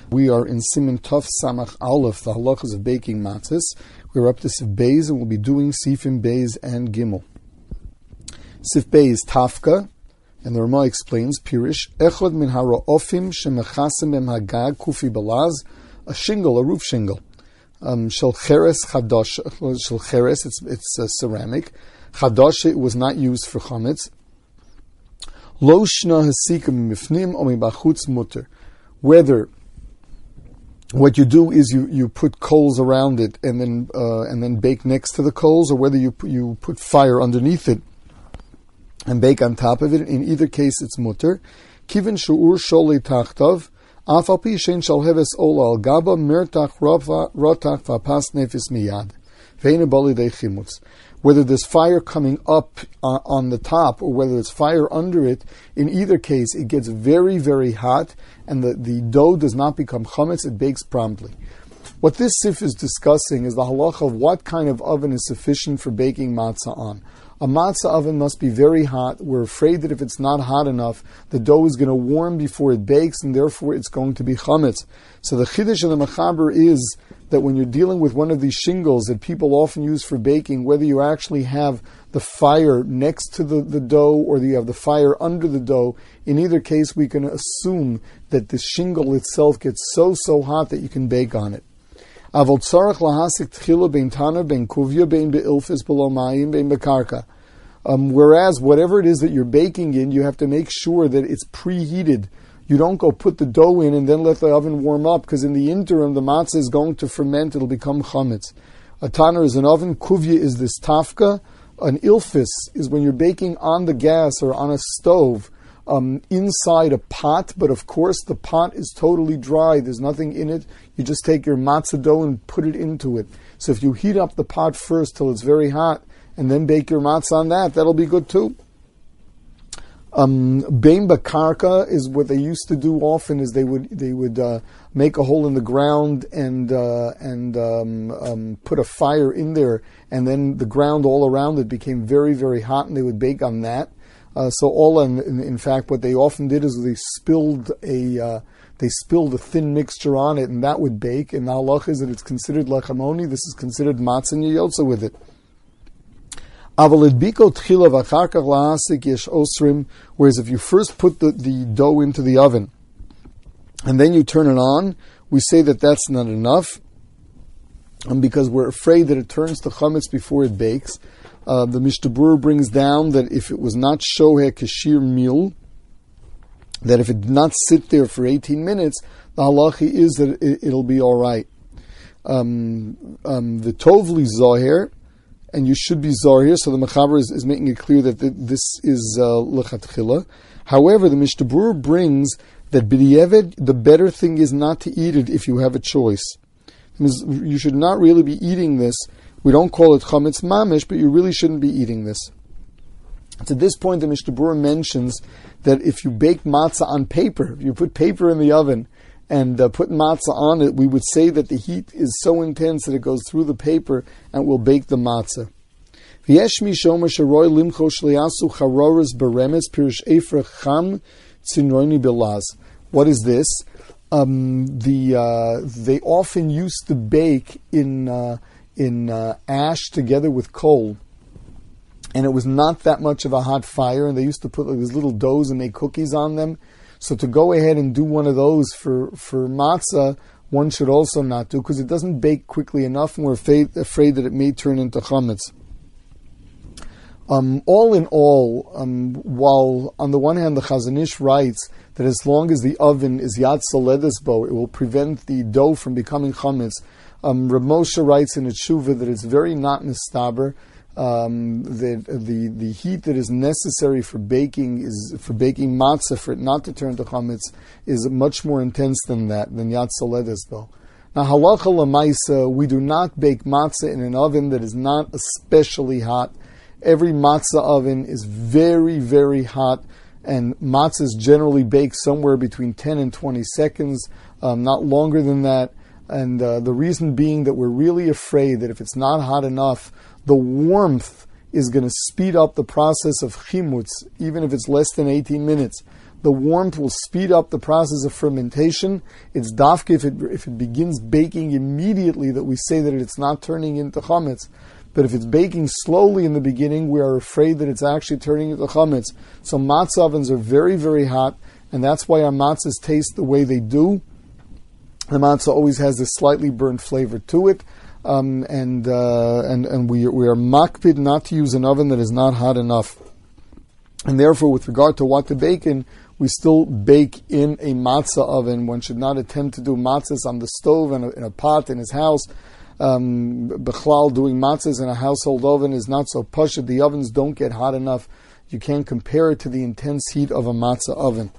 We are in Siman Tov Samach Aleph, the halachas of baking matzahs. We're up to Sif Beis, and we'll be doing Sifim Beis and Gimel. Sif Beis Tafka, and the Ramah explains, Pirish, Echod min hara'ofim shemechasem bem hagag kufi balaz, a shingle, a roof shingle. Shel cheres chadosh, shel cheres, it's ceramic. Chadosh, it was not used for chametz. Lo shna hasikim mifnim o mibachutz mutter. Whether what you do is you put coals around it and then bake next to the coals, or whether you put fire underneath it and bake on top of it. In either case, it's mutter. Kivin shu'ur sholei tachtav, af al pi shein shal heves ola al gaba mertach rotach vapas nefis miyad ve'ena bali dei chimutz. Whether there's fire coming up on the top or whether there's fire under it, in either case, it gets very, very hot and the dough does not become chametz, it bakes promptly. What this sif is discussing is the halacha of what kind of oven is sufficient for baking matzah on. A matzah oven must be very hot. We're afraid that if it's not hot enough, the dough is going to warm before it bakes, and therefore it's going to be chametz. So the chiddush of the mechaber is that when you're dealing with one of these shingles that people often use for baking, whether you actually have the fire next to the dough or you have the fire under the dough, in either case we can assume that the shingle itself gets so hot that you can bake on it. Whereas whatever it is that you're baking in, you have to make sure that it's preheated. You don't go put the dough in and then let the oven warm up, because in the interim the matzah is going to ferment, it'll become chametz. A tanner is an oven, kuvya is this tafka, an ilfis is when you're baking on the gas or on a stove, inside a pot, but of course the pot is totally dry, there's nothing in it, you just take your matzah dough and put it into it. So if you heat up the pot first till it's very hot, and then bake your matzah on that, that'll be good too. Bein bakarka is what they used to do often, is they would make a hole in the ground and put a fire in there, and then the ground all around it became very, very hot, and they would bake on that. In fact, what they often did is they spilled a thin mixture on it, and that would bake. And the halach is that it's considered lechamoni. This is considered matzah and yotza with it. Whereas if you first put the dough into the oven and then you turn it on, we say that that's not enough, because we're afraid that it turns to chametz before it bakes. The Mishnah Berurah brings down that if it was not shoheh kashir mil, that if it did not sit there for 18 minutes, the halachi is that it'll be all right. The tovli zoher, and you should be zohir, so the mechaber is making it clear that this is lechatchila. However, the Mishnah Berurah brings that b'di'evet, the better thing is not to eat it if you have a choice. It means you should not really be eating this. We don't call it chametz mamish, but you really shouldn't be eating this. To this point, the Mishnah Berurah mentions that if you bake matzah on paper, if you put paper in the oven and put matzah on it, we would say that the heat is so intense that it goes through the paper and will bake the matzah. What is this? They often used to bake in ash together with coal, and it was not that much of a hot fire, and they used to put these little doughs and make cookies on them. So to go ahead and do one of those for matzah, one should also not do, because it doesn't bake quickly enough, and we're afraid that it may turn into chametz. All in all, while on the one hand the Chazon Ish writes that as long as the oven is yad soledes bo, it will prevent the dough from becoming chametz. Reb Moshe writes in a tshuva that it's very not mistaber. That the heat that is necessary for baking matzah, for it not to turn to chametz, is much more intense than yad soledes though. Now halacha l'maisa, we do not bake matzah in an oven that is not especially hot. Every matzah oven is very, very hot, and matzahs generally bake somewhere between 10 and 20 seconds, not longer than that. And the reason being that we're really afraid that if it's not hot enough, the warmth is going to speed up the process of chimutz, even if it's less than 18 minutes. The warmth will speed up the process of fermentation. It's dafka if it begins baking immediately that we say that it's not turning into chametz. But if it's baking slowly in the beginning, we are afraid that it's actually turning into chametz. So matzah ovens are very, very hot, and that's why our matzahs taste the way they do. The matzah always has this slightly burnt flavor to it, and we are makpid not to use an oven that is not hot enough. And therefore, with regard to what to bake in, we still bake in a matzah oven. One should not attempt to do matzahs on the stove and in a pot in his house. Bechlal, doing matzahs in a household oven is not so pashut. The ovens don't get hot enough. You can't compare it to the intense heat of a matzah oven.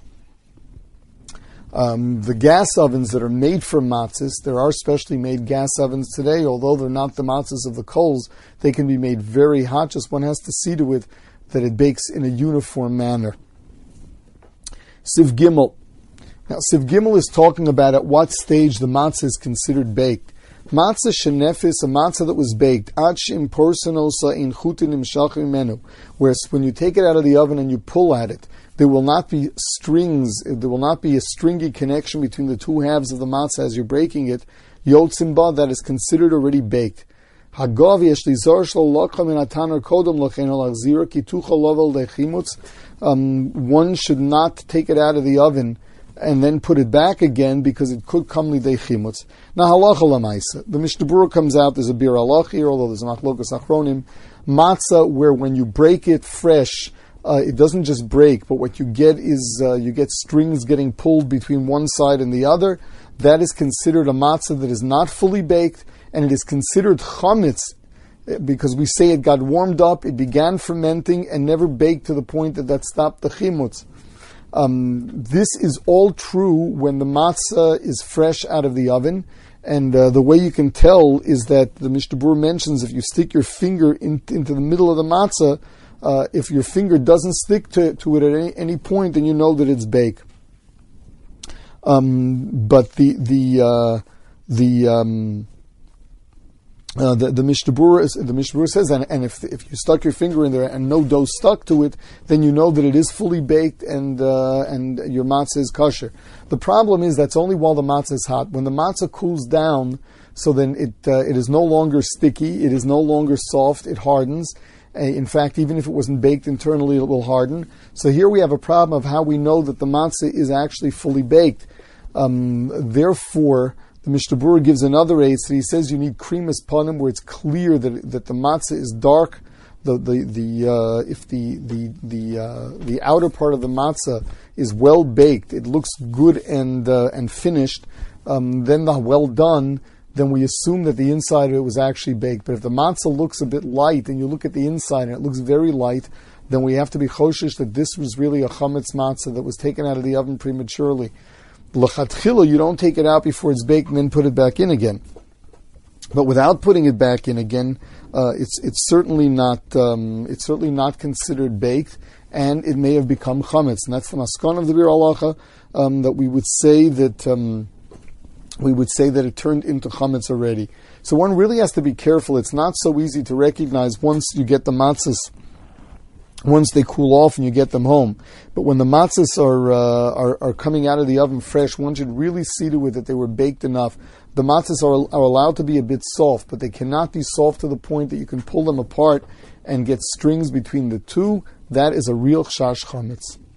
The gas ovens that are made for matzahs, there are specially made gas ovens today, although they're not the matzahs of the coals, they can be made very hot. Just one has to see to it that it bakes in a uniform manner. Siv Gimel. Now, Siv Gimel is talking about at what stage the matzah is considered baked. Matzah shenefis, a matzah that was baked, ad shim porsonosa in chutin imshachim menu, where when you take it out of the oven and you pull at it, there will not be strings, there will not be a stringy connection between the two halves of the matzah as you're breaking it. Yotzim ba, that is considered already baked. Hagav yesh lizor shlo lokha min ataner kodom lochein olachzira kitucha lovel dechimutz. One should not take it out of the oven and then put it back again because it could come lidei chimutz. Now halacha lamaisa, the Mishnah Berurah comes out. There's a bir halach here, although there's a machlokas achronim. Matzah, where when you break it fresh, it doesn't just break, but what you get is you get strings getting pulled between one side and the other. That is considered a matzah that is not fully baked, and it is considered chametz because we say it got warmed up, it began fermenting, and never baked to the point that stopped the chimutz. This is all true when the matzah is fresh out of the oven, and the way you can tell is that the Mishnah Berurah mentions if you stick your finger into the middle of the matzah, if your finger doesn't stick to it at any point, then you know that it's baked. But the Mishnah Berurah says, and if you stuck your finger in there and no dough stuck to it, then you know that it is fully baked and your matzah is kosher. The problem is that's only while the matzah is hot. When the matzah cools down, so then it is no longer sticky, it is no longer soft, it hardens. In fact, even if it wasn't baked internally, it will harden. So here we have a problem of how we know that the matzah is actually fully baked. Therefore, the Mishnah Berurah gives another eitzah that he says you need krimas panim, where it's clear that the matzah is dark. If the outer part of the matzah is well baked, it looks good and finished. Then the well done. Then we assume that the inside of it was actually baked. But if the matzah looks a bit light, and you look at the inside and it looks very light, then we have to be choshesh that this was really a chametz matzah that was taken out of the oven prematurely. L'chatchila, you don't take it out before it's baked and then put it back in again. But without putting it back in again, it's certainly not considered baked, and it may have become chametz. And that's the maskon of the bir halacha, that we would say that it turned into chametz already. So one really has to be careful. It's not so easy to recognize once you get the matzahs, once they cool off and you get them home. But when the matzahs are coming out of the oven fresh, one should really see to it that they were baked enough. The matzahs are allowed to be a bit soft, but they cannot be soft to the point that you can pull them apart and get strings between the two. That is a real chash chametz.